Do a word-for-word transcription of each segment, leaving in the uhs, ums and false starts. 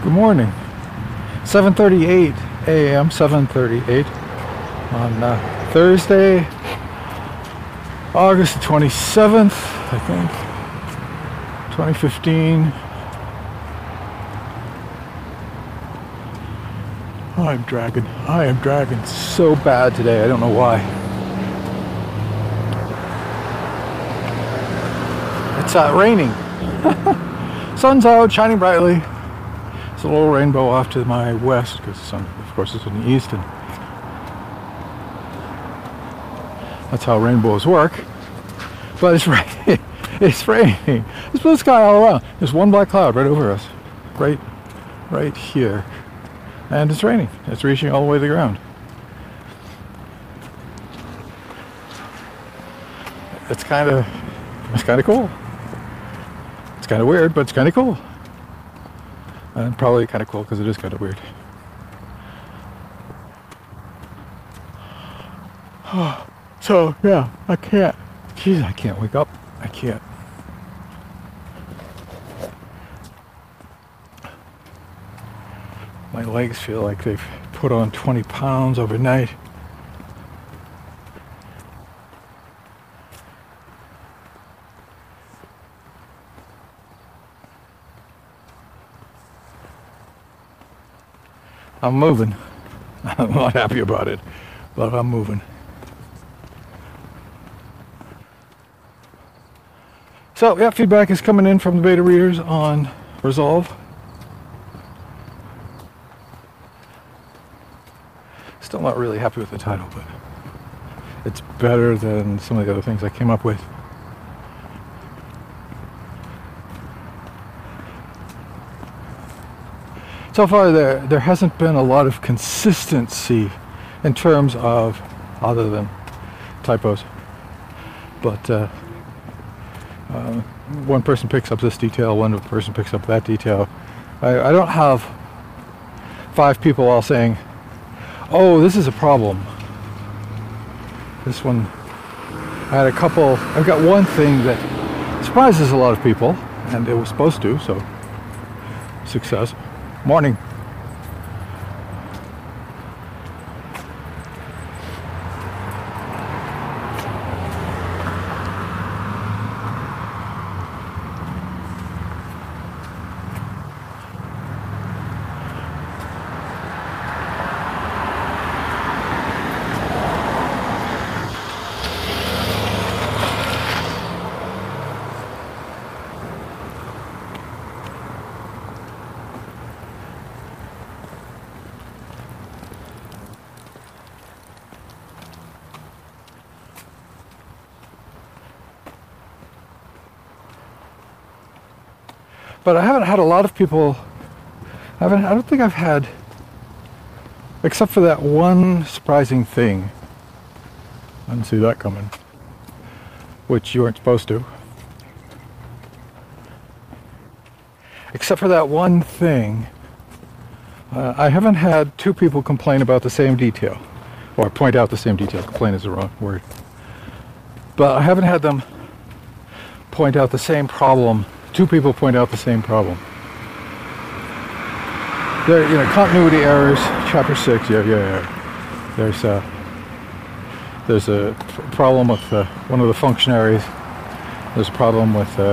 Good morning. seven thirty-eight a m seven thirty-eight on uh, Thursday, August twenty-seventh, I think, twenty fifteen. Oh, I'm dragging. I am dragging so bad today. I don't know why. It's uh, raining. Sun's out, shining brightly. There's a little rainbow off to my west because the sun, of course, is in the east, and that's how rainbows work. But it's raining. It's raining. There's blue sky all around. There's one black cloud right over us, right, right here, and it's raining. It's reaching all the way to the ground. It's kind of, it's kind of cool. It's kind of weird, but it's kind of cool. And probably kind of cool because it is kind of weird. So, yeah, I can't. Jeez, I can't wake up. I can't. My legs feel like they've put on twenty pounds overnight. I'm moving. I'm not happy about it, but I'm moving. So, yeah, feedback is coming in from the beta readers on Resolve. Still not really happy with the title, but it's better than some of the other things I came up with. So far, there there hasn't been a lot of consistency in terms of, other than typos. But uh, uh, one person picks up this detail, one person picks up that detail. I, I don't have five people all saying, "Oh, this is a problem." This one, I had a couple. I've got one thing that surprises a lot of people, and it was supposed to. So, success. Morning. But I haven't had a lot of people, I haven't, I don't think I've had, except for that one surprising thing. I didn't see that coming, which you weren't supposed to. Except for that one thing, uh, I haven't had two people complain about the same detail, or point out the same detail. Complain is the wrong word. But I haven't had them point out the same problem. Two people point out the same problem. There, you know, continuity errors, chapter six. Yeah, yeah, yeah. There's a there's a problem with uh, one of the functionaries. There's a problem with uh,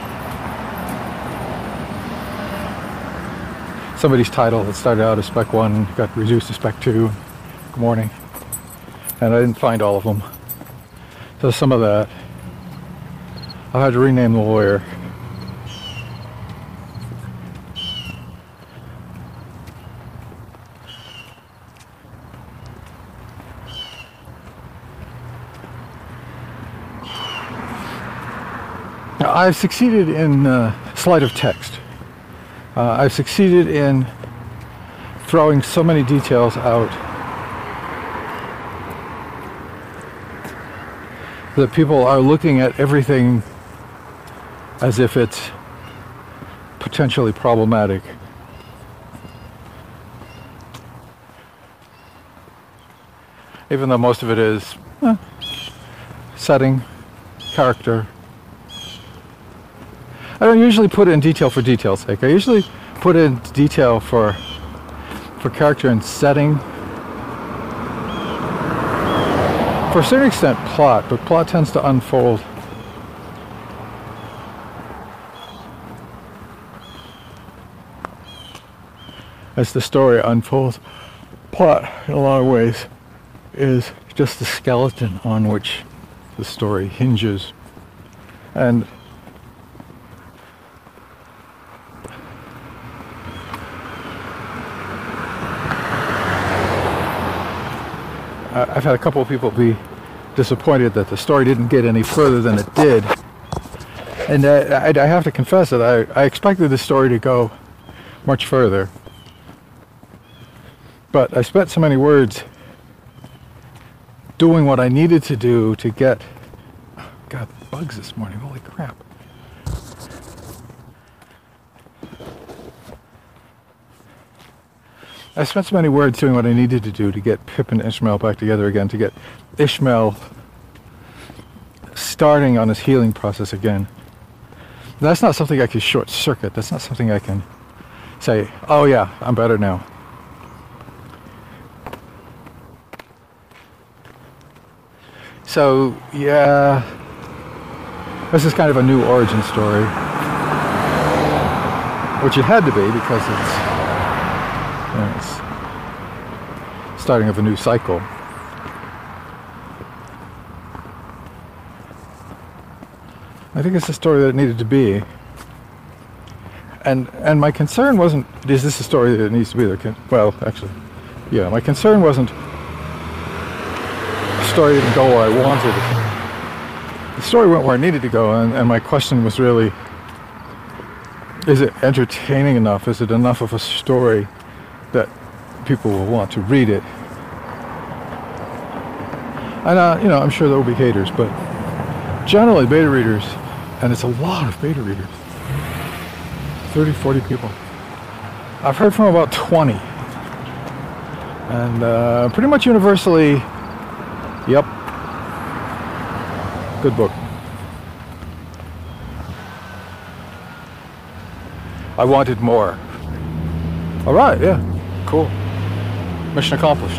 somebody's title that started out as spec one, got reduced to spec two. Good morning. And I didn't find all of them. So some of that, I had to rename the lawyer. I've succeeded in uh, sleight of text. Uh, I've succeeded in throwing so many details out that people are looking at everything as if it's potentially problematic. Even though most of it is eh, setting, character. I don't usually put it in detail for detail's sake. I usually put it in detail for for character and setting. For a certain extent, plot, but plot tends to unfold as the story unfolds. Plot, in a lot of ways, is just the skeleton on which the story hinges. And I've had a couple of people be disappointed that the story didn't get any further than it did. And I, I have to confess that I, I expected the story to go much further. But I spent so many words doing what I needed to do to get... Oh, God, bugs this morning, holy crap. I spent so many words doing what I needed to do to get Pip and Ishmael back together again, to get Ishmael starting on his healing process again. That's not something I can short circuit. That's not something I can say, oh yeah, I'm better now. So, yeah, this is kind of a new origin story, which it had to be because it's It's starting of a new cycle. I think it's the story that it needed to be. And and my concern wasn't, is this the story that it needs to be? There? Well, actually, yeah, my concern wasn't the story didn't go where I wanted it. The story went where it needed to go, and, and my question was really, is it entertaining enough? Is it enough of a story that people will want to read it? And uh, you know, I'm sure there will be haters, but generally beta readers, and it's a lot of beta readers, thirty, forty people. I've heard from about twenty, and uh, pretty much universally, yep, good book. I wanted more. All right, yeah. Cool. Mission accomplished.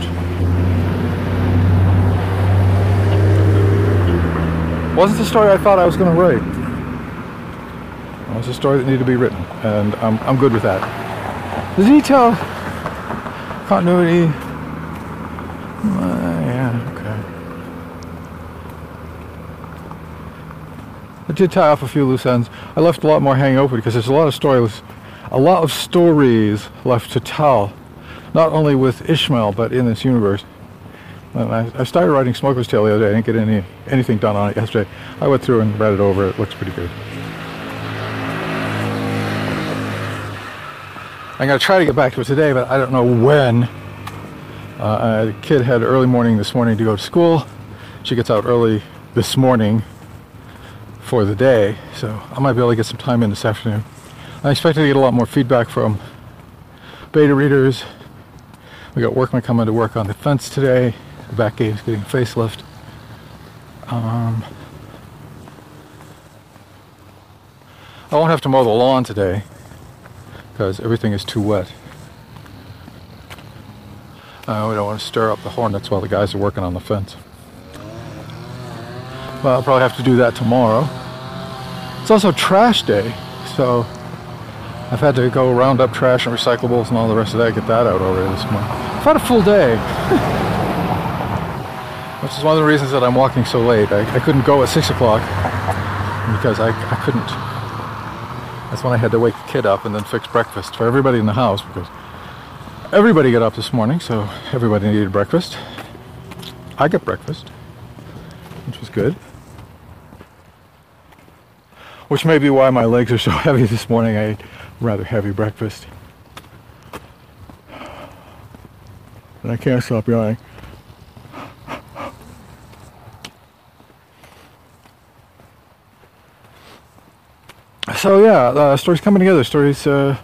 Wasn't the story I thought I was going to write. It was a story that needed to be written, and I'm I'm good with that. The detail, continuity, uh, yeah, okay. I did tie off a few loose ends. I left a lot more hanging open because there's a lot of stories, a lot of stories left to tell. Not only with Ishmael, but in this universe. And I, I started writing Smoker's Tale the other day. I didn't get any anything done on it yesterday. I went through and read it over. It looks pretty good. I'm going to try to get back to it today, but I don't know when. Uh, a kid had early morning this morning to go to school. She gets out early this morning for the day, so I might be able to get some time in this afternoon. I expect to get a lot more feedback from beta readers. We got workmen coming to work on the fence today. The back gate's getting a facelift. Um, I won't have to mow the lawn today because everything is too wet. Uh, we don't want to stir up the hornets while the guys are working on the fence. Well, I'll probably have to do that tomorrow. It's also trash day, so I've had to go round up trash and recyclables and all the rest of that, get that out already this morning. I've had a full day. Which is one of the reasons that I'm walking so late. I, I couldn't go at six o'clock because I, I couldn't. That's when I had to wake the kid up and then fix breakfast for everybody in the house because everybody got up this morning, so everybody needed breakfast. I got breakfast, which was good. Which may be why my legs are so heavy this morning. I ate rather heavy breakfast. And I can't stop yawning. So yeah, uh, story's coming together. Story's uh,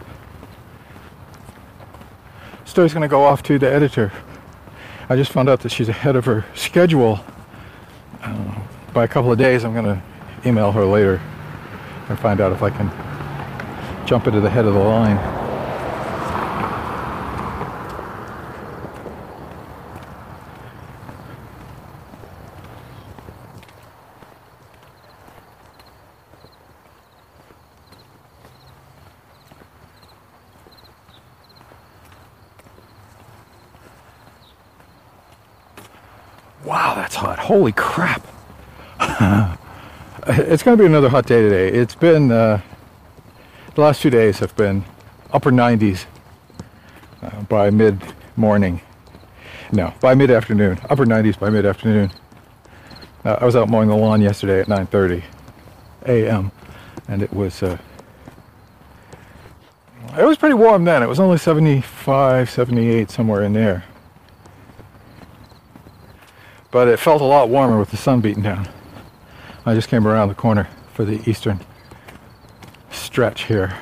story's going to go off to the editor. I just found out that she's ahead of her schedule uh, by a couple of days. I'm going to email her later and find out if I can jump into the head of the line. Wow, that's hot. Holy crap. It's going to be another hot day today. It's been, uh, the last few days have been upper nineties uh, by mid-morning. No, by mid-afternoon. Upper nineties by mid-afternoon. Uh, I was out mowing the lawn yesterday at nine thirty a m and it was, uh, it was pretty warm then. It was only seventy-five, seventy-eight, somewhere in there. But it felt a lot warmer with the sun beating down. I just came around the corner for the eastern stretch here,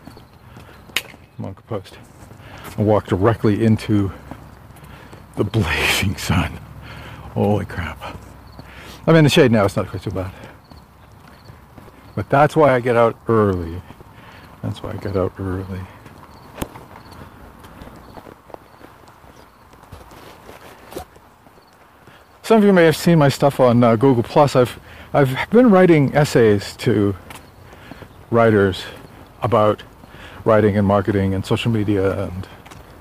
Monk Post, and walked directly into the blazing sun. Holy crap. I'm in the shade now, it's not quite too bad. But that's why I get out early. That's why I get out early. Some of you may have seen my stuff on uh, Google Plus. I've I've been writing essays to writers about writing and marketing and social media and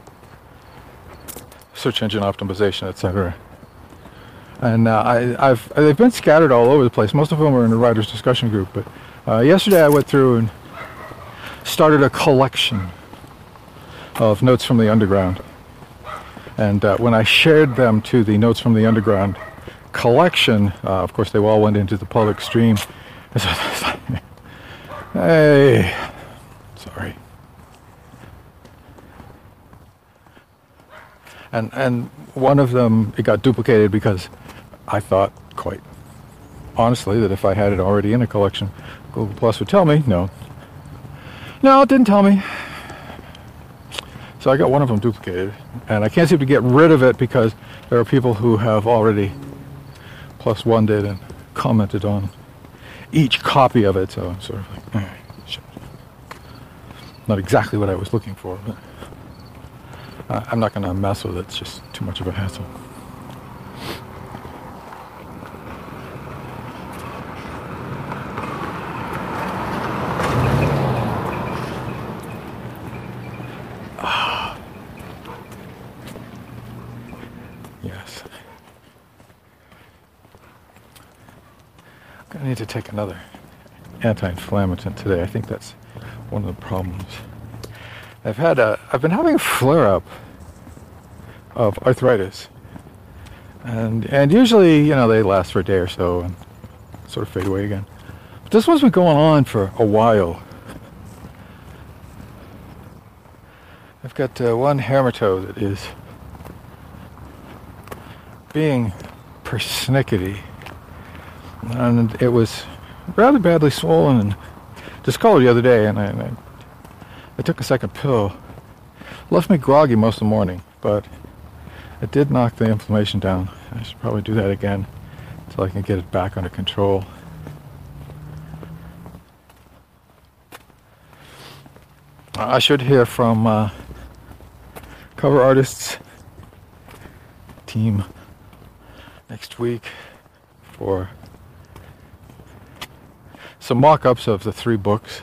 search engine optimization, et cetera. And uh, I, I've they've been scattered all over the place. Most of them are in the writers' discussion group. But uh, yesterday I went through and started a collection of notes from the underground. And uh, when I shared them to the Notes from the Underground collection, uh, of course they all went into the public stream. Hey, sorry. And and one of them, it got duplicated because I thought, quite honestly, that if I had it already in a collection, Google Plus would tell me. No. No, it didn't tell me. So I got one of them duplicated, and I can't seem to get rid of it because there are people who have already plus one did and commented on each copy of it, so I'm sort of like, eh, shit. Not exactly what I was looking for, but uh, I'm not going to mess with it. It's just too much of a hassle. Yes. I'm going to need to take another anti-inflammatory today. I think that's one of the problems. I've had a, I've been having a flare-up of arthritis. And and usually, you know, they last for a day or so and sort of fade away again. But this one's been going on for a while. I've got uh, one hammer-toe that is being persnickety, and it was rather badly swollen and discolored the other day, and I, and I, I took a second pill. Left me groggy most of the morning, but it did knock the inflammation down. I should probably do that again until I can get it back under control. I should hear from uh, cover artists team next week for some mock-ups of the three books.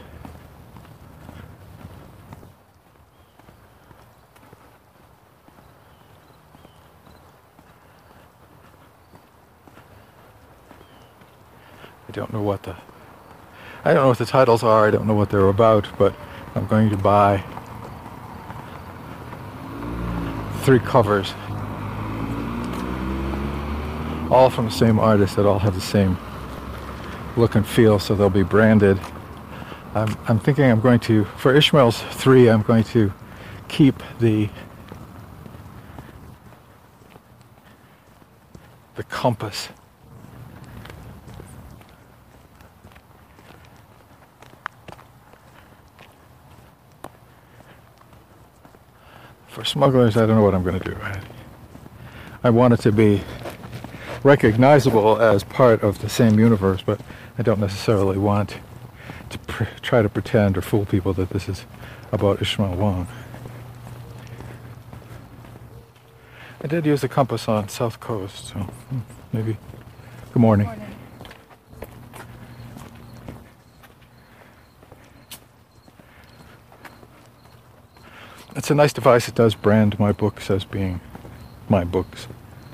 I don't know what the I don't know what the titles are. I don't know what they're about, but I'm going to buy three covers, all from the same artist, that all have the same look and feel, so they'll be branded. I'm, I'm thinking I'm going to, for Ishmael's three, I'm going to keep the the compass. For Smugglers, I don't know what I'm going to do. I, I want it to be recognizable as part of the same universe, but I don't necessarily want to pr- try to pretend or fool people that this is about Ishmael Wong. I did use a compass on South Coast, so hmm, maybe. Good morning. Good morning. It's a nice device. It does brand my books as being my books.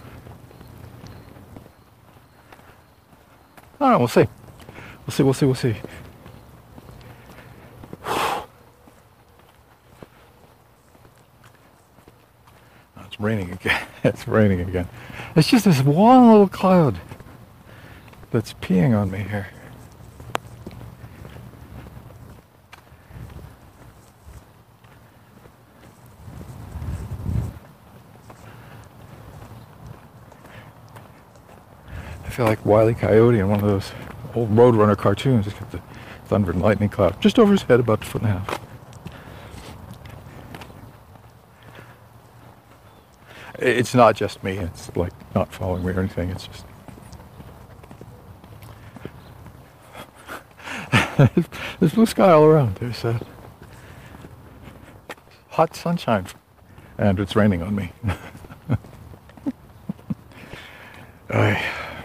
I don't know, we'll see. We'll see, we'll see, we'll see. Oh, it's raining again. It's raining again. It's just this one little cloud that's peeing on me here. I feel like Wile E. Coyote in one of those old Roadrunner cartoons. He's got the thunder and lightning cloud just over his head, about a foot and a half. It's not just me. It's like not following me or anything. It's just there's blue sky all around. There's uh, hot sunshine, and it's raining on me. Aye.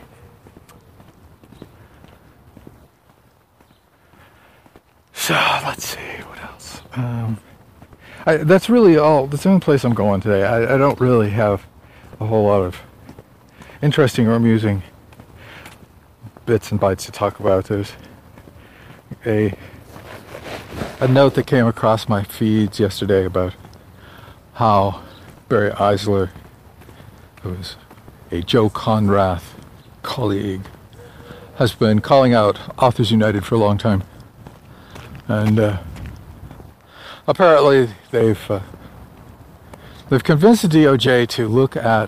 So let's see what else. Um, I, that's really all. That's the only place I'm going today. I, I don't really have a whole lot of interesting or amusing bits and bytes to talk about. There's a a note that came across my feeds yesterday about how Barry Eisler, who is a Joe Conrath colleague, has been calling out Authors United for a long time. And uh, apparently they've uh, they've convinced the D O J to look at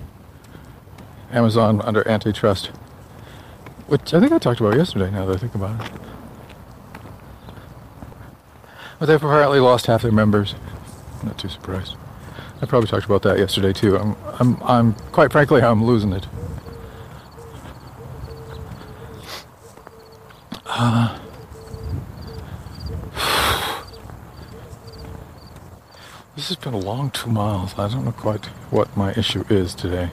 Amazon under antitrust, which I think I talked about yesterday, now that I think about it. But they've apparently lost half their members. I'm not too surprised. I probably talked about that yesterday too. I'm, I'm, I'm quite frankly, I'm losing it. Uh, This has been a long two miles. I don't know quite what my issue is today.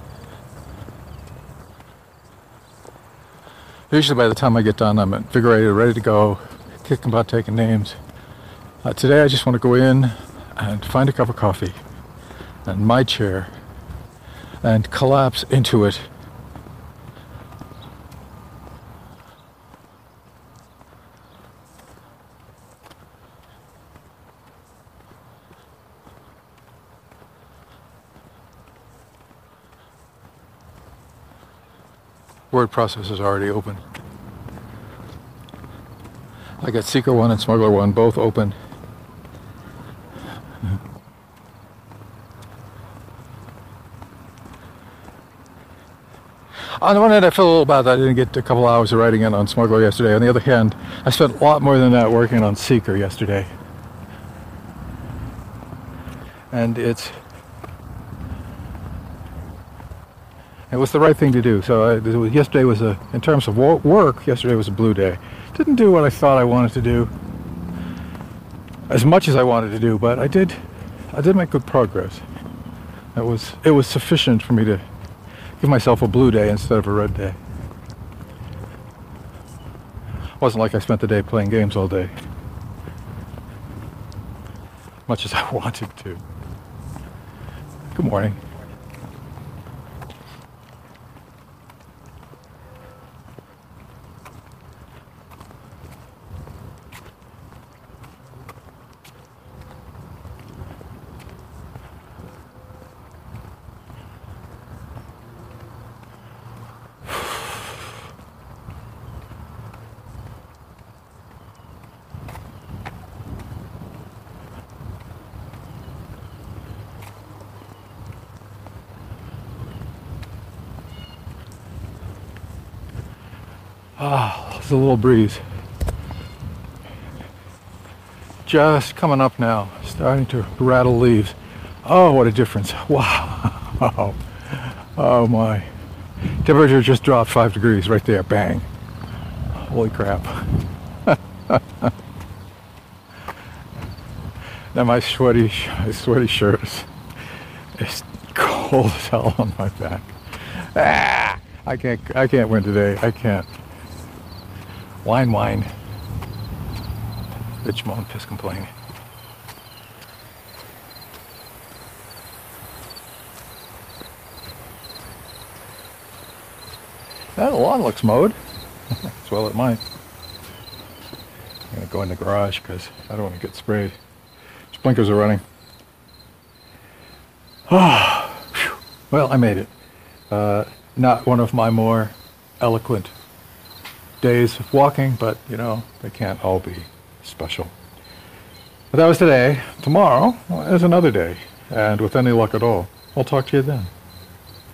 Usually by the time I get done, I'm invigorated, ready to go, kicking about taking names. Uh, today I just want to go in and find a cup of coffee and my chair and collapse into it. Word processor is already open. I got Seeker one and Smuggler one both open. On the one hand, I feel a little bad that I didn't get a couple hours of writing in on Smuggler yesterday. On the other hand, I spent a lot more than that working on Seeker yesterday. And it's It was the right thing to do. So I, was, yesterday was a, in terms of wo- work, yesterday was a blue day. Didn't do what I thought I wanted to do, as much as I wanted to do, but I did, I did make good progress. It was, it was sufficient for me to give myself a blue day instead of a red day. It wasn't like I spent the day playing games all day, much as I wanted to. Good morning. Ah, there's a little breeze. Just coming up now, starting to rattle leaves. Oh, what a difference. Wow. Oh my. Temperature just dropped five degrees right there. Bang. Holy crap. Now my sweaty, my sweaty shirt is, is cold as hell on my back. Ah, I can't, I can't win today. I can't. Whine, whine. Bitch, moan, piss, complain. That lawn looks mowed. As well it might. I'm gonna go in the garage because I don't want to get sprayed. Sprinklers are running. Ah, well, I made it. Uh, not one of my more eloquent days of walking, but you know, they can't all be special. But that was today. Tomorrow is another day, and with any luck at all, I'll talk to you then.